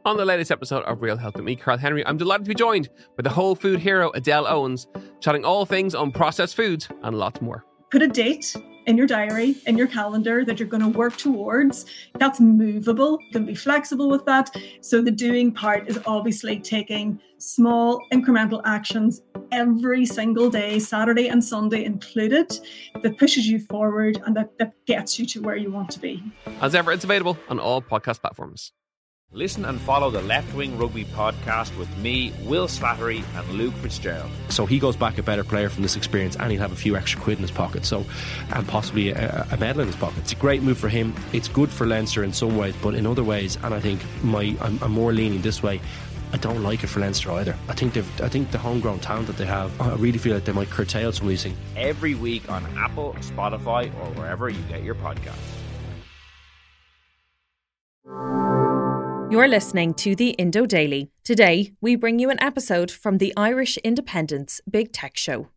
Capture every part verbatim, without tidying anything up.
On the latest episode of Real Health with me, Carl Henry, I'm delighted to be joined by the whole food hero, Adele Owens, chatting all things unprocessed foods and lots more. Put a date in your diary, in your calendar that you're going to work towards. That's movable. You can be flexible with that. So the doing part is obviously taking small incremental actions every single day, Saturday and Sunday included, that pushes you forward and that, that gets you to where you want to be. As ever, it's available on all podcast platforms. Listen and follow the Left Wing Rugby podcast with me, Will Slattery and Luke Fitzgerald. So he goes back a better player from this experience, and he'll have a few extra quid in his pocket, so and possibly a, a medal in his pocket. It's a great move for him. It's good for Leinster in some ways, but in other ways, and I think my I'm, I'm more leaning this way, I don't like it for Leinster either. I think they've I think the homegrown talent that they have, I really feel like they might curtail some of these things. Every week on Apple, Spotify, or wherever you get your podcasts. You're listening to the Indo Daily. Today, we bring you an episode from the Irish Independent's Big Tech Show.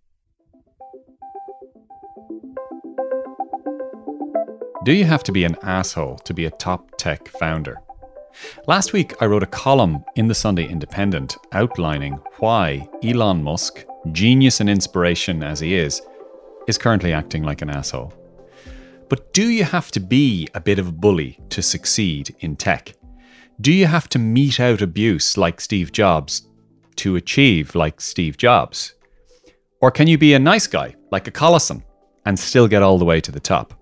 Do you have to be an asshole to be a top tech founder? Last week, I wrote a column in the Sunday Independent outlining why Elon Musk, genius and inspiration as he is, is currently acting like an asshole. But do you have to be a bit of a bully to succeed in tech? Do you have to mete out abuse like Steve Jobs to achieve like Steve Jobs? Or can you be a nice guy like a Collison and still get all the way to the top?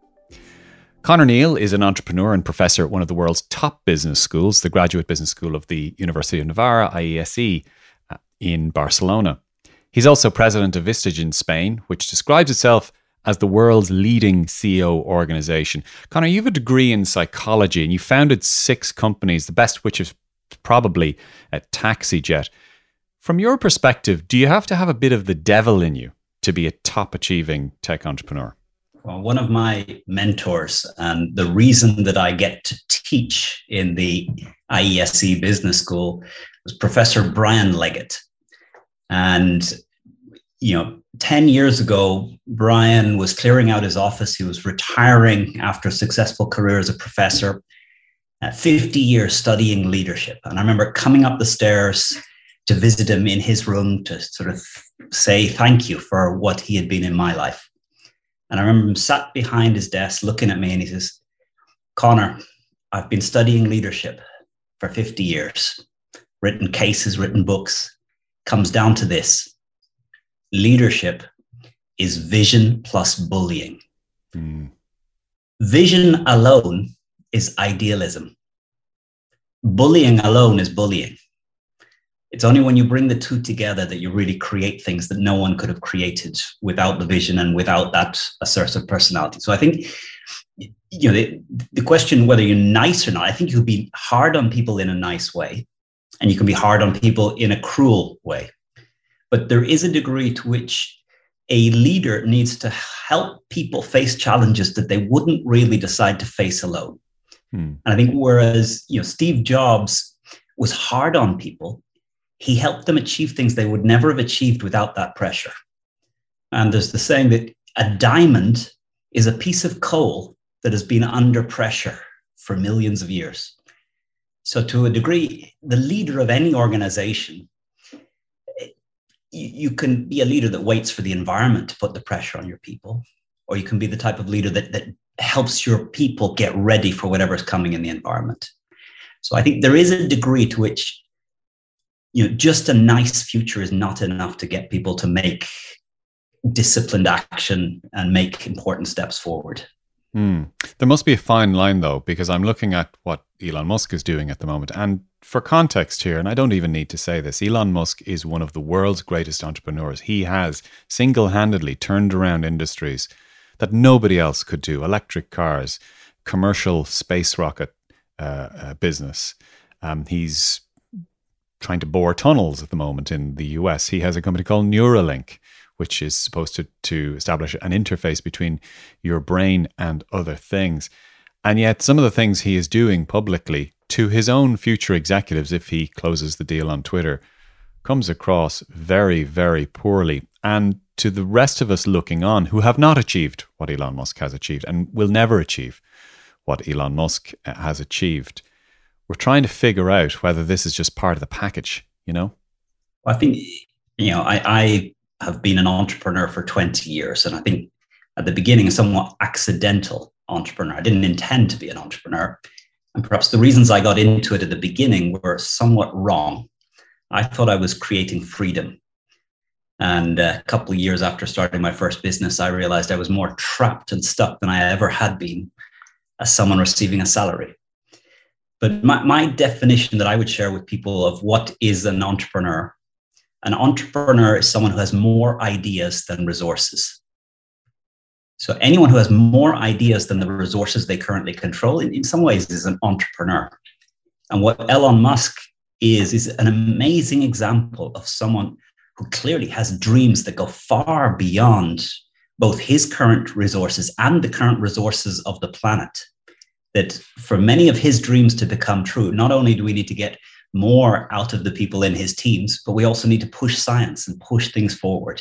Conor Neal is an entrepreneur and professor at one of the world's top business schools, the Graduate Business School of the University of Navarra, I E S E, in Barcelona. He's also president of Vistage in Spain, which describes itself as the world's leading C E O organization. Conor, you have a degree in psychology and you founded six companies, the best of which is probably at TaxiJet. From your perspective, do you have to have a bit of the devil in you to be a top achieving tech entrepreneur? Well, one of my mentors, and the reason that I get to teach in the I E S E Business School, was Professor Brian Leggett. And, you know, ten years ago, Brian was clearing out his office. He was retiring after a successful career as a professor, uh, fifty years studying leadership. And I remember coming up the stairs to visit him in his room to sort of say thank you for what he had been in my life. And I remember him sat behind his desk looking at me and he says, "Conor, I've been studying leadership for fifty years, written cases, written books. Comes down to this. Leadership is vision plus bullying. Mm. Vision alone is idealism. Bullying alone is bullying. It's only when you bring the two together that you really create things that no one could have created without the vision and without that assertive personality." So I think, you know, the, the question whether you're nice or not, I think you can be hard on people in a nice way, and you can be hard on people in a cruel way. But there is a degree to which a leader needs to help people face challenges that they wouldn't really decide to face alone. Hmm. And I think whereas, you know, Steve Jobs was hard on people, he helped them achieve things they would never have achieved without that pressure. And there's the saying that a diamond is a piece of coal that has been under pressure for millions of years. So to a degree, the leader of any organization, you can be a leader that waits for the environment to put the pressure on your people, or you can be the type of leader that, that helps your people get ready for whatever's coming in the environment. So I think there is a degree to which, you know, just a nice future is not enough to get people to make disciplined action and make important steps forward. Mm. There must be a fine line, though, because I'm looking at what Elon Musk is doing at the moment. And for context here, and I don't even need to say this, Elon Musk is one of the world's greatest entrepreneurs. He has single-handedly turned around industries that nobody else could do. Electric cars, commercial space rocket uh, uh, business. Um, he's trying to bore tunnels at the moment in the U S. He has a company called Neuralink, which is supposed to, to establish an interface between your brain and other things. And yet some of the things he is doing publicly to his own future executives, if he closes the deal on Twitter, comes across very, very poorly. And to the rest of us looking on who have not achieved what Elon Musk has achieved and will never achieve what Elon Musk has achieved, we're trying to figure out whether this is just part of the package, you know? I think, you know, I, I have been an entrepreneur for twenty years. And I think at the beginning, a somewhat accidental entrepreneur. I didn't intend to be an entrepreneur. And perhaps the reasons I got into it at the beginning were somewhat wrong. I thought I was creating freedom. And a couple of years after starting my first business, I realized I was more trapped and stuck than I ever had been as someone receiving a salary. But my, my definition that I would share with people of what is an entrepreneur, an entrepreneur is someone who has more ideas than resources. So anyone who has more ideas than the resources they currently control, in, in some ways, is an entrepreneur. And what Elon Musk is, is an amazing example of someone who clearly has dreams that go far beyond both his current resources and the current resources of the planet. That for many of his dreams to become true, not only do we need to get more out of the people in his teams, but we also need to push science and push things forward.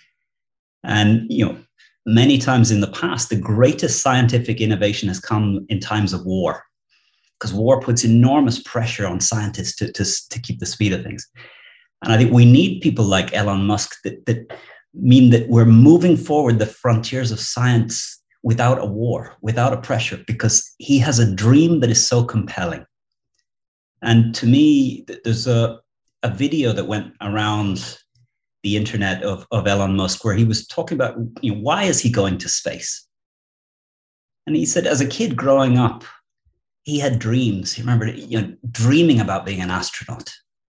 And, you know, many times in the past, the greatest scientific innovation has come in times of war, because war puts enormous pressure on scientists to, to, to keep the speed of things. And I think we need people like Elon Musk that, that mean that we're moving forward the frontiers of science without a war, without a pressure, because he has a dream that is so compelling. And to me, there's a, a video that went around the internet of, of Elon Musk where he was talking about, you know, why is he going to space? And he said, as a kid growing up, he had dreams. He remembered, you know, dreaming about being an astronaut.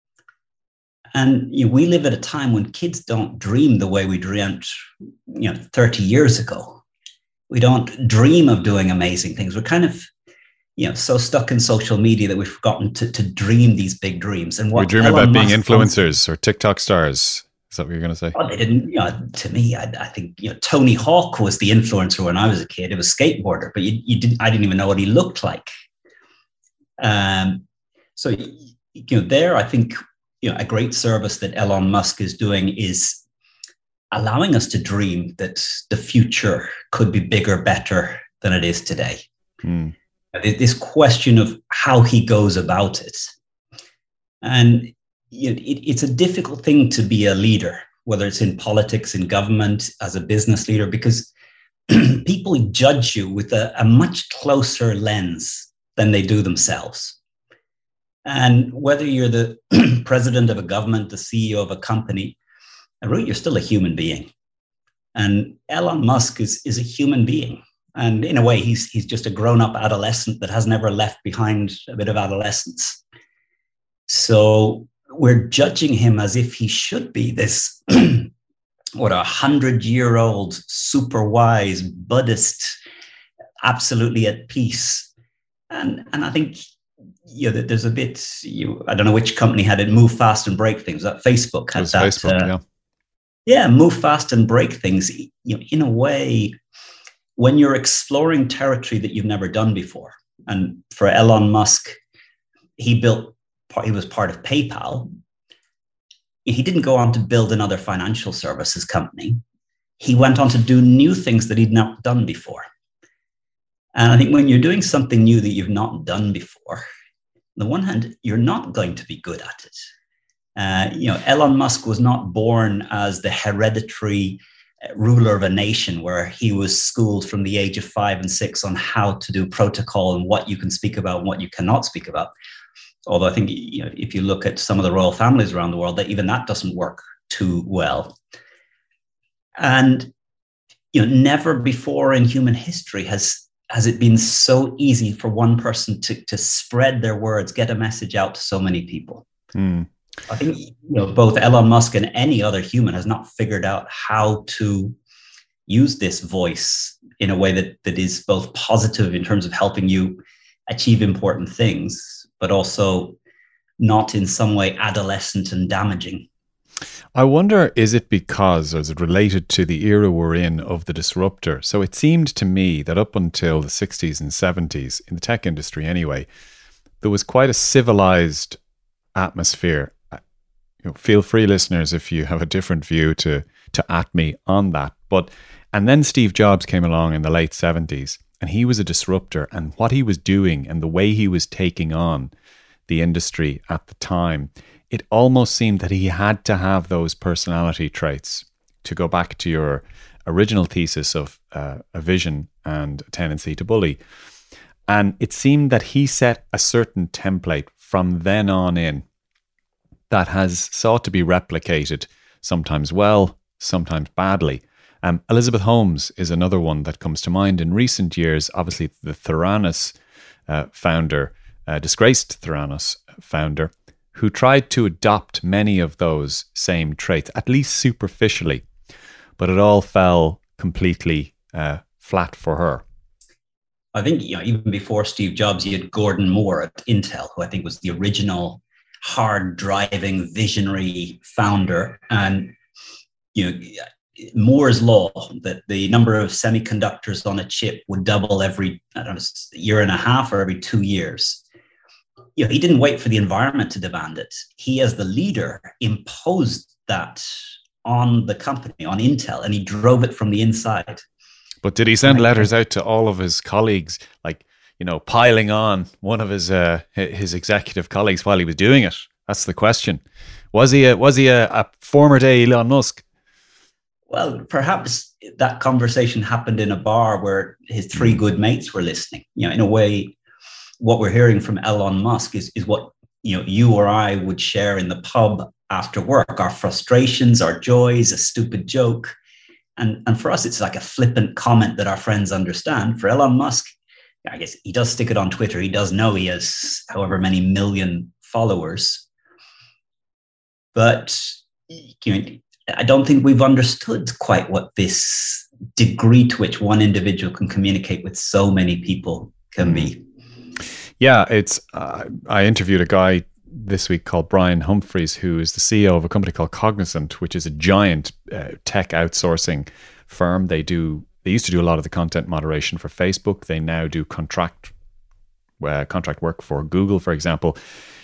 And you know, we live at a time when kids don't dream the way we dreamt, you know, thirty years ago. We don't dream of doing amazing things. We're kind of, you know, so stuck in social media that we've forgotten to, to dream these big dreams. And what we dream Elon about being Musk influencers or TikTok stars. Is that what you're going to say? Oh, they didn't, you know, to me, I, I think, you know, Tony Hawk was the influencer when I was a kid. It was skateboarder, but you, you didn't, I didn't even know what he looked like. Um, so, you know, there, I think, you know, a great service that Elon Musk is doing is allowing us to dream that the future could be bigger, better than it is today. Mm. This question of how he goes about it. And you know, it, it's a difficult thing to be a leader, whether it's in politics, in government, as a business leader, because people judge you with a, a much closer lens than they do themselves. And whether you're the president of a government, the C E O of a company, really, you're still a human being. And Elon Musk is, is a human being. And in a way, he's, he's just a grown-up adolescent that has never left behind a bit of adolescence. So we're judging him as if he should be this, what, a hundred-year-old, super wise Buddhist, absolutely at peace. And, and I think, you know, there's a bit, you, I don't know which company had it, move fast and break things. That Facebook had that. Facebook, uh, yeah. Yeah, move fast and break things. You know, in a way, when you're exploring territory that you've never done before. And for Elon Musk, he built, he was part of PayPal. He didn't go on to build another financial services company. He went on to do new things that he'd not done before. And I think when you're doing something new that you've not done before, on the one hand, you're not going to be good at it. Uh, you know, Elon Musk was not born as the hereditary ruler of a nation where he was schooled from the age of five and six on how to do protocol and what you can speak about and what you cannot speak about. Although I think, you know, if you look at some of the royal families around the world, that even that doesn't work too well. And, you know, never before in human history has has it been so easy for one person to, to spread their words, get a message out to so many people. Mm. I think, you know, both Elon Musk and any other human has not figured out how to use this voice in a way that, that is both positive in terms of helping you achieve important things, but also not in some way adolescent and damaging. I wonder, is it because, or is it related to the era we're in of the disruptor? So it seemed to me that up until the sixties and seventies, in the tech industry anyway, there was quite a civilized atmosphere. You know, feel free, listeners, if you have a different view to to at me on that. But and then Steve Jobs came along in the late seventies, and he was a disruptor, and what he was doing and the way he was taking on the industry at the time, it almost seemed that he had to have those personality traits. To go back to your original thesis of uh, a vision and a tendency to bully. And it seemed that he set a certain template from then on in that has sought to be replicated, sometimes well, sometimes badly. Um, Elizabeth Holmes is another one that comes to mind. In recent years, obviously the Theranos uh, founder, uh, disgraced Theranos founder, who tried to adopt many of those same traits, at least superficially, but it all fell completely uh, flat for her. I think, you know, even before Steve Jobs, you had Gordon Moore at Intel, who I think was the original hard-driving, visionary founder. And, you know, Moore's law that the number of semiconductors on a chip would double every, I don't know, year and a half or every two years. You know, he didn't wait for the environment to demand it. He, as the leader, imposed that on the company, on Intel, and he drove it from the inside. But did he send letters out to all of his colleagues, like, you know, piling on one of his uh, his executive colleagues while he was doing it? That's the question. Was he a, was he a, a former day Elon Musk? Well, perhaps that conversation happened in a bar where his three good mates were listening. You know, in a way, what we're hearing from Elon Musk is, is what, you know, you or I would share in the pub after work, our frustrations, our joys, a stupid joke. And, and for us, it's like a flippant comment that our friends understand. For Elon Musk, I guess he does stick it on Twitter. He does know he has however many million followers. But you know, I don't think we've understood quite what this degree to which one individual can communicate with so many people can be. Yeah, it's. Uh, I interviewed a guy this week called Brian Humphreys, who is the C E O of a company called Cognizant, which is a giant uh, tech outsourcing firm. They do. They used to do a lot of the content moderation for Facebook. They now do contract uh, contract work for Google, for example,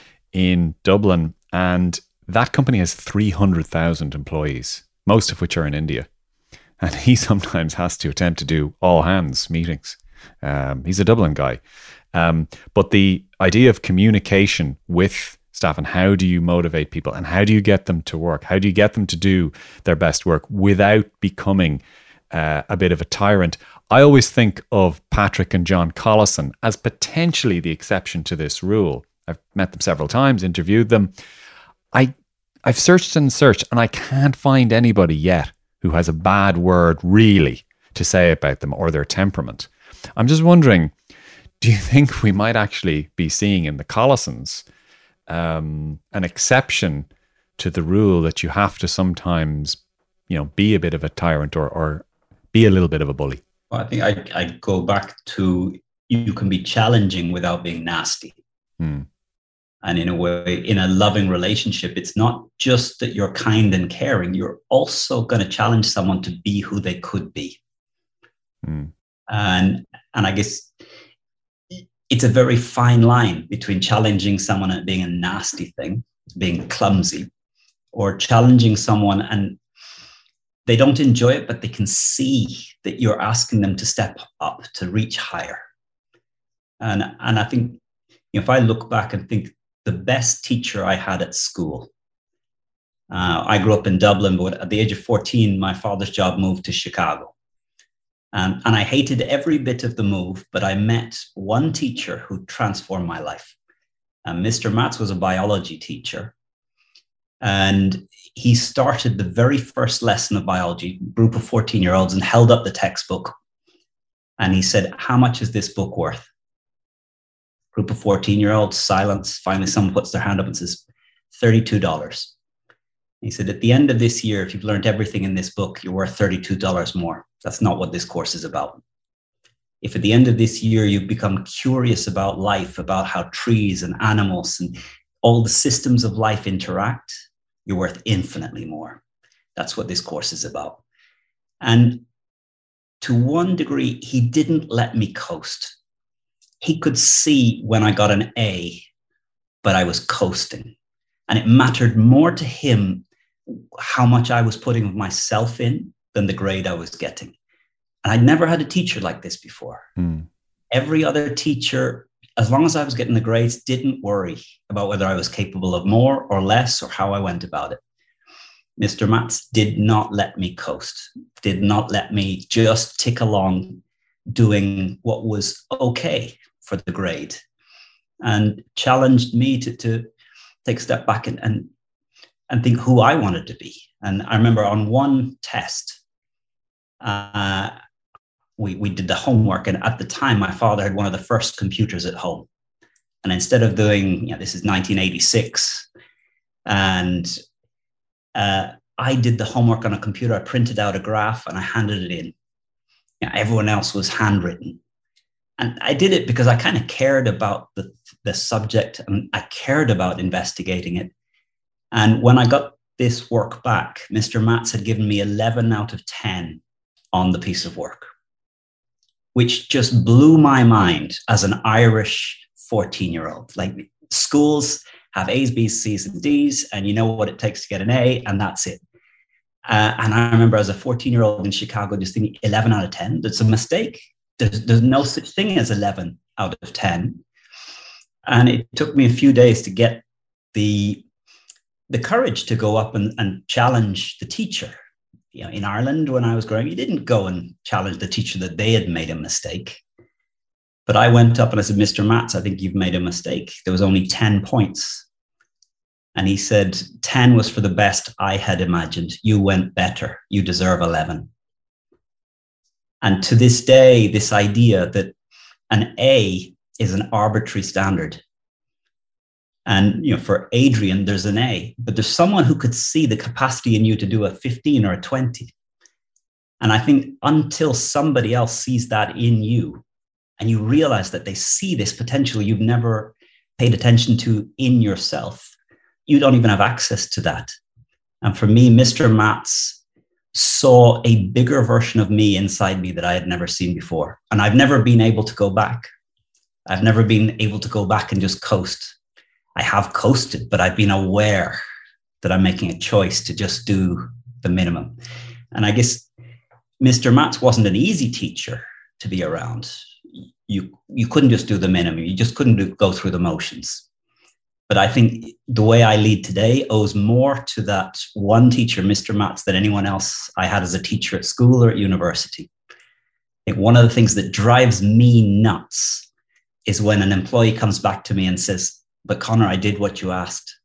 in Dublin. And that company has three hundred thousand employees, most of which are in India. And he sometimes has to attempt to do all hands meetings. Um, he's a Dublin guy. Um, but the idea of communication with staff and how do you motivate people and how do you get them to work? How do you get them to do their best work without becoming uh, a bit of a tyrant? I always think of Patrick and John Collison as potentially the exception to this rule. I've met them several times, interviewed them. I, I've searched and searched and I can't find anybody yet who has a bad word really to say about them or their temperament. I'm just wondering, do you think we might actually be seeing in the Collisons um, an exception to the rule that you have to sometimes, you know, be a bit of a tyrant or, or be a little bit of a bully? Well, I think I I go back to you can be challenging without being nasty. Hmm. And in a way, in a loving relationship, it's not just that you're kind and caring. You're also going to challenge someone to be who they could be. Hmm. And and I guess it's a very fine line between challenging someone and being a nasty thing, being clumsy, or challenging someone and they don't enjoy it, but they can see that you're asking them to step up, to reach higher. And, and I think if I look back and think the best teacher I had at school, uh, I grew up in Dublin, but at the age of fourteen, my father's job moved to Chicago. Um, and I hated every bit of the move, but I met one teacher who transformed my life. Um, Mister Matz was a biology teacher. And he started the very first lesson of biology, group of fourteen-year-olds, and held up the textbook. And he said, "How much is this book worth?" Group of fourteen-year-olds, silence. Finally, someone puts their hand up and says, thirty-two dollars. He said, "At the end of this year, if you've learned everything in this book, you're worth thirty-two dollars more. That's not what this course is about. If at the end of this year, you've become curious about life, about how trees and animals and all the systems of life interact, you're worth infinitely more. That's what this course is about." And to one degree, he didn't let me coast. He could see when I got an A, but I was coasting. And it mattered more to him how much I was putting of myself in than the grade I was getting. And I'd never had a teacher like this before. Mm. Every other teacher as long as I was getting the grades, didn't worry about whether I was capable of more or less or how I went about it. Mister Matz did not let me coast, did not let me just tick along doing what was okay for the grade, and challenged me to, to take a step back and, and, and think who I wanted to be. And I remember on one test, uh, we, we did the homework. And at the time, my father had one of the first computers at home. And instead of doing, you know, this is nineteen eighty-six, and uh, I did the homework on a computer. I printed out a graph and I handed it in. You know, everyone else was handwritten. And I did it because I kind of cared about the, the subject, and I cared about investigating it. And when I got this work back, Mister Matz had given me eleven out of ten on the piece of work, which just blew my mind as an Irish fourteen-year-old. Like, schools have A's, B's, C's, and D's, and you know what it takes to get an A, and that's it. Uh, and I remember as a fourteen-year-old in Chicago just thinking, eleven out of ten, that's a mistake. There's, there's no such thing as eleven out of ten. And it took me a few days to get the, the courage to go up and, and challenge the teacher. You know, in Ireland, when I was growing, you didn't go and challenge the teacher that they had made a mistake. But I went up and I said, Mister Matz, I think you've made a mistake. There was only ten points. And he said, ten was for the best I had imagined. You went better. You deserve eleven. And to this day, this idea that an A is an arbitrary standard. And, you know, for Adrian, there's an A, but there's someone who could see the capacity in you to do a fifteen or a twenty. And I think until somebody else sees that in you, and you realize that they see this potential you've never paid attention to in yourself, you don't even have access to that. And for me, Mister Matz saw a bigger version of me inside me that I had never seen before. And I've never been able to go back. I've never been able to go back and just coast. I have coasted, but I've been aware that I'm making a choice to just do the minimum. And I guess Mister Matz wasn't an easy teacher to be around. You, you couldn't just do the minimum. You just couldn't do, go through the motions. But I think the way I lead today owes more to that one teacher, Mister Matz, than anyone else I had as a teacher at school or at university. I think one of the things that drives me nuts is when an employee comes back to me and says, but Conor, I did what you asked.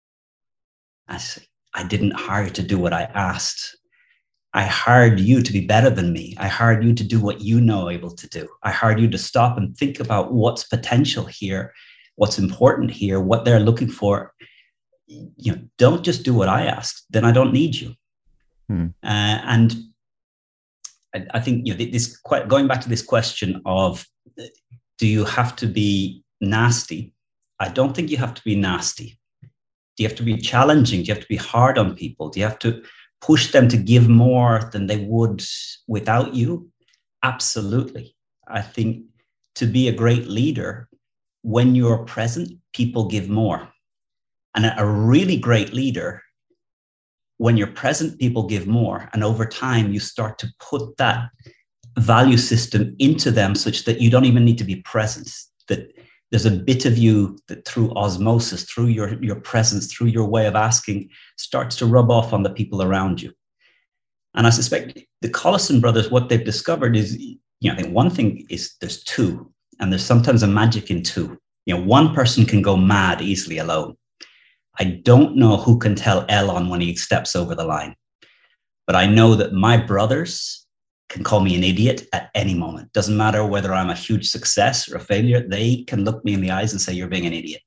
I say, I didn't hire you to do what I asked. I hired you to be better than me. I hired you to do what you know able to do. I hired you to stop and think about what's potential here, what's important here, what they're looking for. You know, don't just do what I asked. Then I don't need you. Hmm. Uh, and I, I think, you know, this quite going back to this question of, do you have to be nasty? I don't think you have to be nasty. Do you have to be challenging? Do you have to be hard on people? Do you have to push them to give more than they would without you? Absolutely. I think to be a great leader, when you're present, people give more. And a really great leader, when you're present, people give more. And over time, you start to put that value system into them such that you don't even need to be present, that there's a bit of you that through osmosis, through your, your presence, through your way of asking, starts to rub off on the people around you. And I suspect the Collison brothers, what they've discovered is, you know, I think one thing is there's two, and there's sometimes a magic in two. You know, one person can go mad easily alone. I don't know who can tell Elon when he steps over the line, but I know that my brothers can call me an idiot at any moment. Doesn't matter whether I'm a huge success or a failure. They can look me in the eyes and say, you're being an idiot.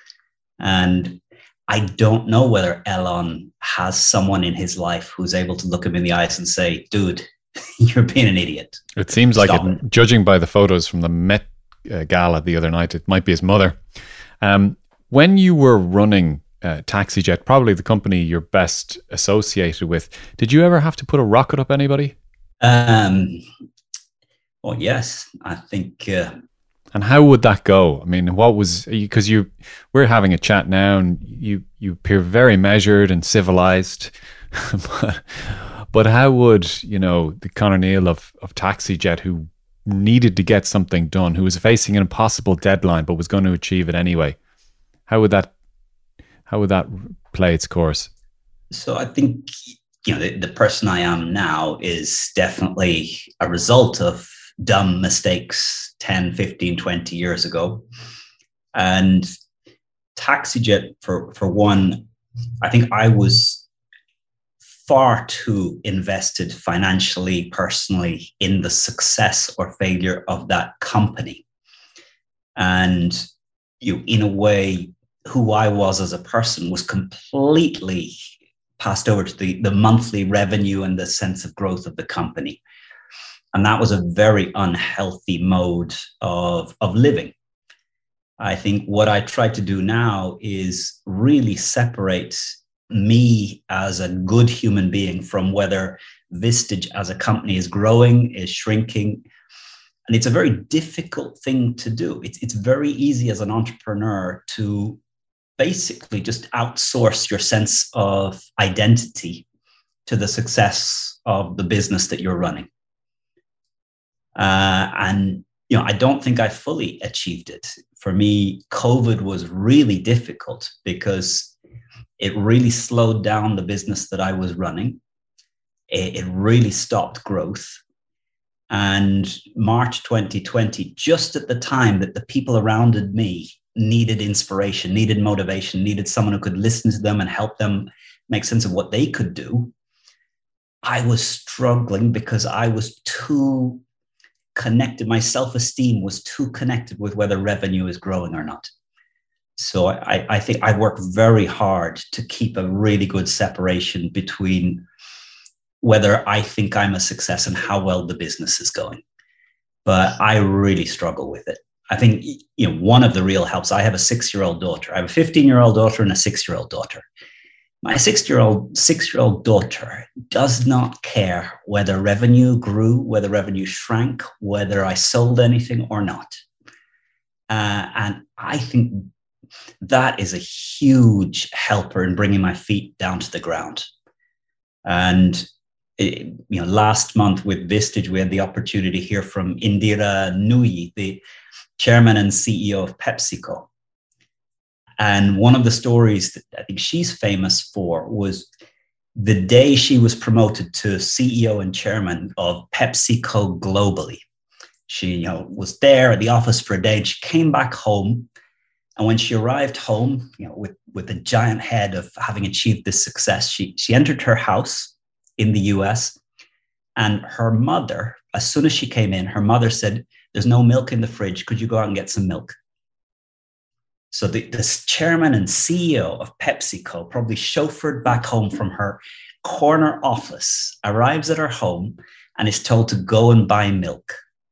And I don't know whether Elon has someone in his life who's able to look him in the eyes and say, dude, you're being an idiot. It seems like, it, it. judging by the photos from the Met uh, Gala the other night, it might be his mother. Um, when you were running uh, TaxiJet, probably the company you're best associated with, did you ever have to put a rocket up anybody? Um, well, yes, I think. Uh, and how would that go? I mean, what was, because you, we're having a chat now and you, you appear very measured and civilized, but, but how would, you know, the Conor Neal of, of TaxiJet, who needed to get something done, who was facing an impossible deadline but was going to achieve it anyway? How would that how would that play its course? So I think, you know, the, the person I am now is definitely a result of dumb mistakes ten, fifteen, twenty years ago. And TaxiJet, for, for one, I think I was far too invested financially, personally, in the success or failure of that company. And you, in a way, who I was as a person was completely passed over to the, the monthly revenue and the sense of growth of the company. And that was a very unhealthy mode of, of living. I think what I try to do now is really separate me as a good human being from whether Vistage as a company is growing, is shrinking. And it's a very difficult thing to do. It's, it's very easy as an entrepreneur to basically just outsource your sense of identity to the success of the business that you're running. Uh, and, you know, I don't think I fully achieved it. For me, COVID was really difficult because it really slowed down the business that I was running. It, it really stopped growth. And March twenty twenty, just at the time that the people around me needed inspiration, needed motivation, needed someone who could listen to them and help them make sense of what they could do, I was struggling because I was too connected. My self-esteem was too connected with whether revenue is growing or not. So I, I think I work very hard to keep a really good separation between whether I think I'm a success and how well the business is going. But I really struggle with it. I think, you know, one of the real helps, I have a six-year-old daughter. I have a fifteen-year-old daughter and a six-year-old daughter. My six-year-old six-year-old daughter does not care whether revenue grew, whether revenue shrank, whether I sold anything or not. Uh, and I think that is a huge helper in bringing my feet down to the ground. And it, you know, last month with Vistage, we had the opportunity to hear from Indira Nooyi, the chairman and C E O of PepsiCo. And one of the stories that I think she's famous for was the day she was promoted to C E O and chairman of PepsiCo globally. She, you know, was there at the office for a day and she came back home. And when she arrived home, you know, with, with a giant head of having achieved this success, she, she entered her house in the U S, and her mother, as soon as she came in, her mother said, "There's no milk in the fridge. Could you go out and get some milk?" So the, this chairman and C E O of PepsiCo, probably chauffeured back home from her corner office, arrives at her home and is told to go and buy milk.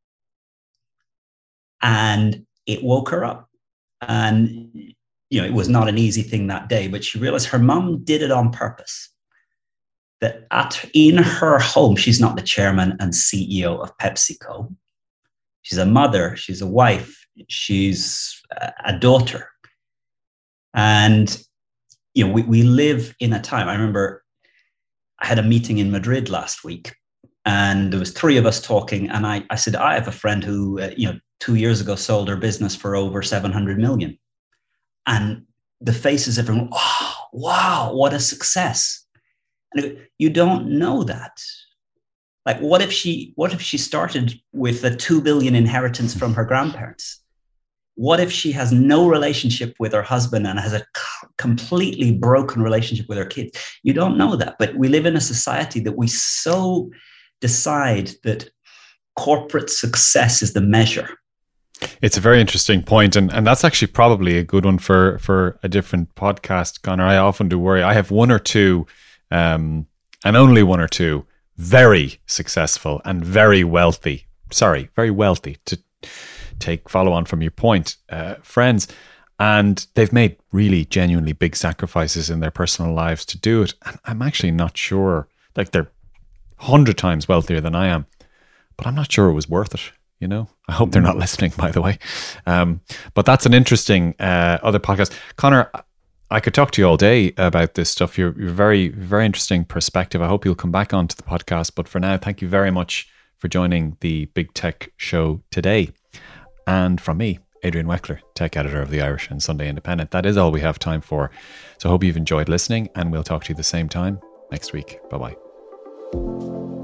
And it woke her up. And, you know, it was not an easy thing that day, but she realized her mom did it on purpose. That at, in her home, she's not the chairman and C E O of PepsiCo. She's a mother, she's a wife, she's a daughter. And, you know, we, we live in a time. I remember I had a meeting in Madrid last week and there was three of us talking. And I, I said, I have a friend who, uh, you know, two years ago sold her business for over seven hundred million. And the faces of everyone, oh, wow, what a success. And you don't know that. Like, what if she, what if she started with a two billion inheritance from her grandparents? What if she has no relationship with her husband and has a c- completely broken relationship with her kids? You don't know that, but we live in a society that we so decide that corporate success is the measure. It's a very interesting point, and, and that's actually probably a good one for, for a different podcast, Conor. I often do worry. I have one or two, um, and only one or two, very successful and very wealthy, sorry, very wealthy, to take follow on from your point, uh, friends. And they've made really genuinely big sacrifices in their personal lives to do it. And I'm actually not sure, like they're a hundred times wealthier than I am, but I'm not sure it was worth it. You know, I hope they're not listening, by the way. Um, but that's an interesting uh, other podcast. Conor, I could talk to you all day about this stuff. You're, you're very, very interesting perspective. I hope you'll come back onto the podcast. But for now, thank you very much for joining the Big Tech Show today. And from me, Adrian Weckler, tech editor of the Irish and Sunday Independent. That is all we have time for. So I hope you've enjoyed listening, and we'll talk to you the same time next week. Bye-bye.